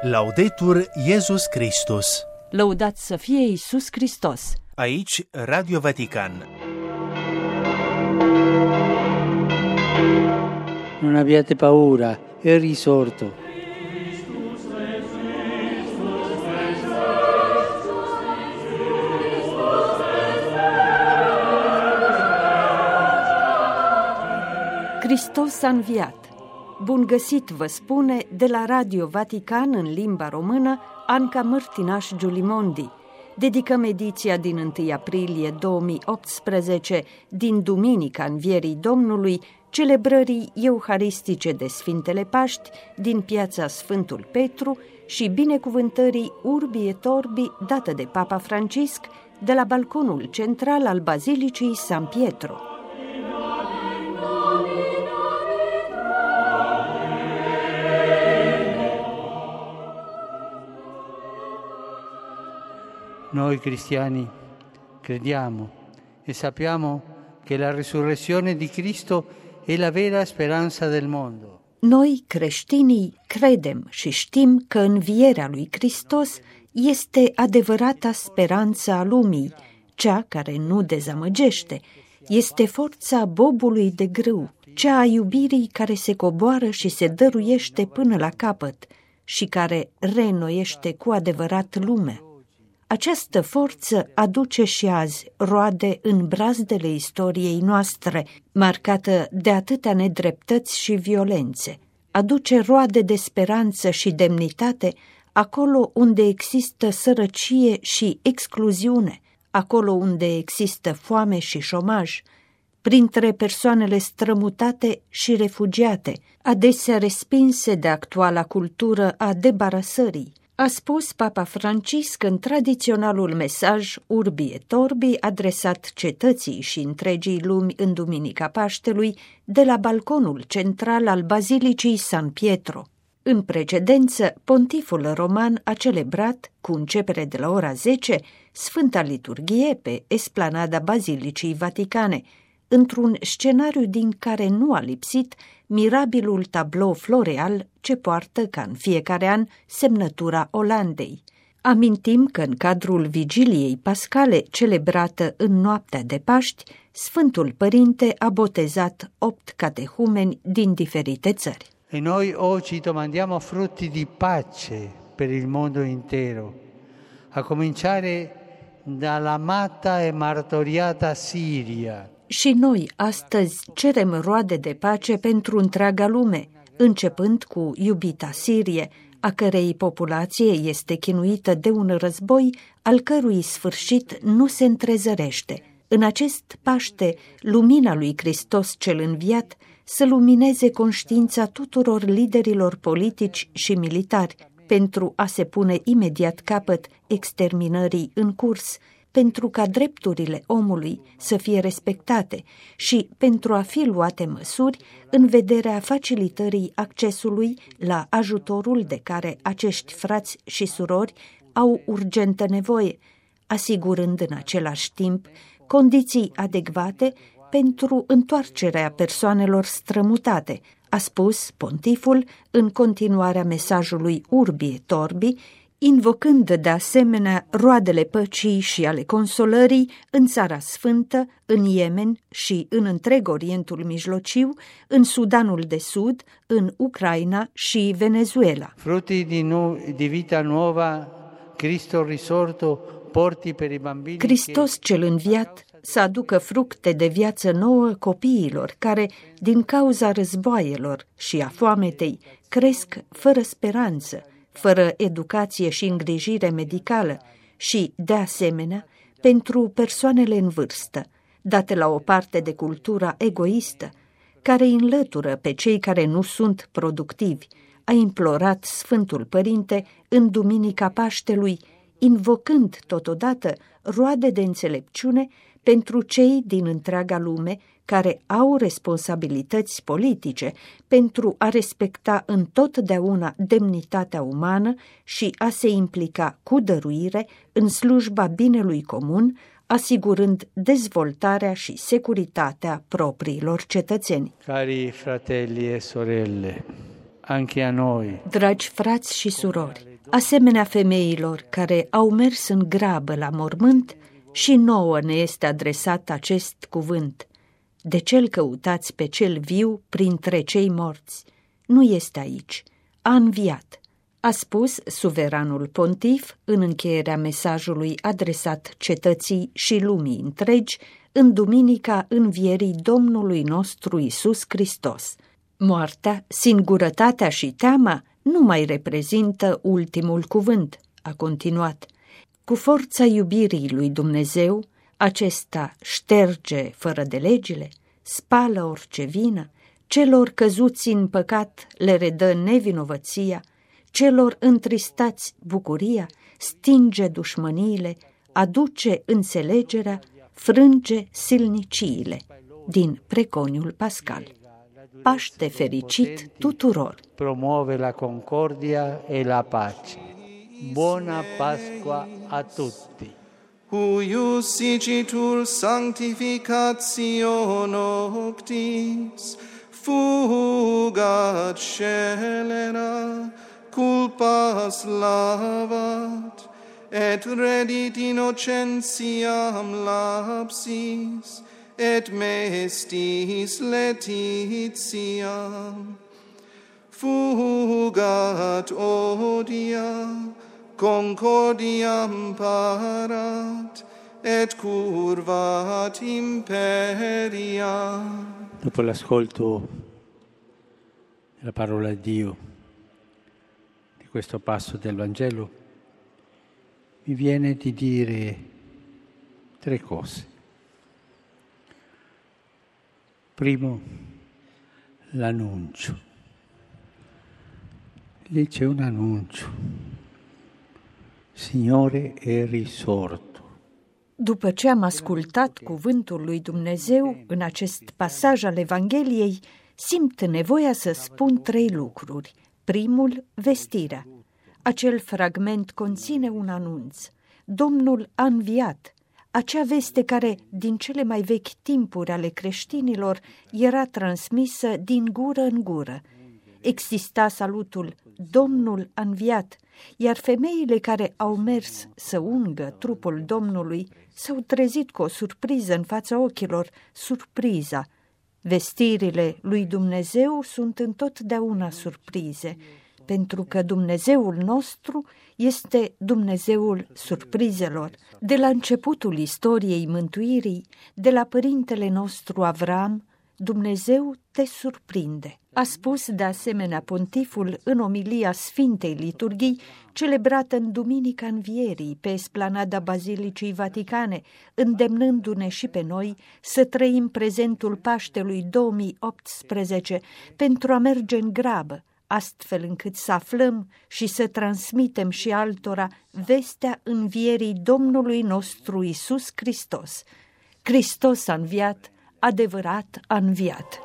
Laudetur Jesus Christus. Lăudat să fie Iisus Hristos. Aici Radio Vatican. Non abbiate paura, è risorto. Hristos a înviat. Bun găsit, vă spune, de la Radio Vatican în limba română, Anca Mărtinaș Giulimondi. Dedicăm ediția din 1 aprilie 2018, din Duminica Învierii Domnului, celebrării euharistice de Sfintele Paști din piața Sfântul Petru și binecuvântării Urbi et Orbi dată de Papa Francisc de la balconul central al Bazilicii San Pietro. Noi cristiani crediamo e sappiamo che la risurrezione di Cristo è la vera speranza del mondo. Noi, creștinii, credem și știm că învierea lui Hristos este adevărata speranță a lumii, cea care nu dezamăgește. Este forța bobului de grâu, cea a iubirii care se coboară și se dăruiește până la capăt și care reînnoiește cu adevărat lumea. Această forță aduce și azi roade în brazdele istoriei noastre, marcată de atâtea nedreptăți și violențe. Aduce roade de speranță și demnitate acolo unde există sărăcie și excluziune, acolo unde există foame și șomaj, printre persoanele strămutate și refugiate, adesea respinse de actuala cultură a debarasării. A spus Papa Francisc în tradiționalul mesaj Urbi et Orbi adresat cetății și întregii lumi în Duminica Paștelui de la balconul central al Bazilicii San Pietro. În precedență, pontiful roman a celebrat, cu începere de la ora 10, Sfânta Liturghie pe esplanada Bazilicii Vaticane, într-un scenariu din care nu a lipsit mirabilul tablou floreal ce poartă, ca în fiecare an, semnătura Olandei. Amintim că în cadrul vigiliei pascale celebrată în noaptea de Paști, Sfântul Părinte a botezat 8 catehumeni din diferite țări. E noi oggi domandiamo frutti di pace per il mondo intero, a cominciare dall'amata e martoriata Siria. Și noi astăzi cerem roade de pace pentru întreaga lume, începând cu iubita Sirie, a cărei populație este chinuită de un război al cărui sfârșit nu se întrezărește. În acest Paște, lumina lui Hristos cel înviat să lumineze conștiința tuturor liderilor politici și militari pentru a se pune imediat capăt exterminării în curs, pentru ca drepturile omului să fie respectate și pentru a fi luate măsuri în vederea facilitării accesului la ajutorul de care acești frați și surori au urgentă nevoie, asigurând în același timp condiții adecvate pentru întoarcerea persoanelor strămutate, a spus pontiful în continuarea mesajului Urbi et Orbi, invocând de asemenea roadele păcii și ale consolării în Țara Sfântă, în Yemen și în întreg Orientul Mijlociu, în Sudanul de Sud, în Ucraina și Venezuela. Frutti di vita nuova, Cristo risorto, porti per i bambini. Hristos cel înviat să aducă fructe de viață nouă copiilor care, din cauza războaielor și a foametei, cresc fără speranță, fără educație și îngrijire medicală și, de asemenea, pentru persoanele în vârstă, date la o parte de cultura egoistă, care înlătură pe cei care nu sunt productivi, a implorat Sfântul Părinte în Duminica Paștelui, invocând totodată roade de înțelepciune pentru cei din întreaga lume care au responsabilități politice pentru a respecta întotdeauna demnitatea umană și a se implica cu dăruire în slujba binelui comun, asigurând dezvoltarea și securitatea propriilor cetățeni. Cari fratelli e sorelle, anche a noi. Dragi frați și surori, Asemenea femeilor care au mers în grabă la mormânt, și nouă ne este adresat acest cuvânt: de ce-l căutați pe cel viu printre cei morți? Nu este aici, a înviat, a spus suveranul pontif în încheierea mesajului adresat cetății și lumii întregi în duminica învierii Domnului nostru Iisus Hristos. Moartea, singurătatea și teama nu mai reprezintă ultimul cuvânt, a continuat. Cu forța iubirii lui Dumnezeu, acesta șterge fără de legile, spală orice vină, celor căzuți în păcat le redă nevinovăția, celor întristați bucuria, stinge dușmăniile, aduce înțelegerea, frânge silniciile. Din Preconiul Pascal. Paște fericit tuturor! Promuove la concordia e la pace. Buona Pasqua a tutti! Huius igitur sanctificatio noctis, fugat scelera, culpas lavat, et redit innocentiam lapsis, et mestis laetitiam. Fugat odia, concordiam parat, et curvat imperia. Dopo l'ascolto della parola di Dio, di questo passo del Vangelo, mi viene di dire 3 cose. Primo, l'annuncio. Lì c'è un annuncio. Signore è risorto. După ce am ascultat cuvântul lui Dumnezeu în acest pasaj al Evangheliei, simt nevoia să spun 3 lucruri. Primul, vestirea. Acel fragment conține un anunț. Domnul a înviat. Acea veste care, din cele mai vechi timpuri ale creștinilor, era transmisă din gură în gură. Exista salutul: Domnul a înviat, iar femeile care au mers să ungă trupul Domnului s-au trezit cu o surpriză în fața ochilor, surpriza. Vestirile lui Dumnezeu sunt întotdeauna surprize, pentru că Dumnezeul nostru este Dumnezeul surprizelor. De la începutul istoriei mântuirii, de la părintele nostru Avram, Dumnezeu te surprinde. A spus de asemenea pontiful în omilia Sfintei Liturghii, celebrată în Duminica Învierii pe esplanada Bazilicii Vaticane, îndemnându-ne și pe noi să trăim prezentul Paștelui 2018 pentru a merge în grabă, astfel încât să aflăm și să transmitem și altora vestea învierii Domnului nostru Iisus Hristos. Hristos a înviat, adevărat a înviat.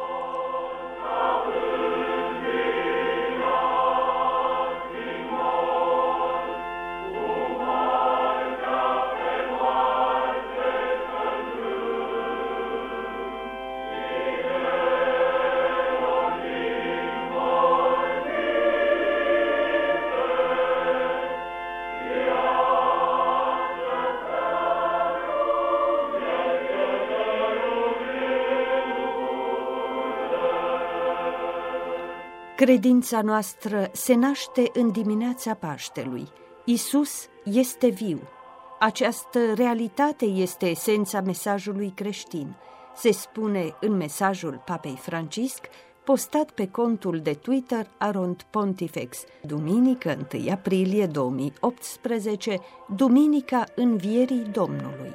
Credința noastră se naște în dimineața Paștelui. Iisus este viu. Această realitate este esența mesajului creștin. Se spune în mesajul Papei Francisc, postat pe contul de Twitter @pontifex, duminică 1 aprilie 2018, Duminica Învierii Domnului.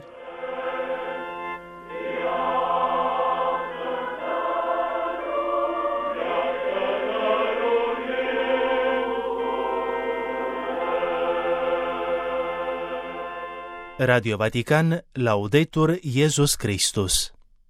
Radio Vatican, Laudetur Jesus Christus.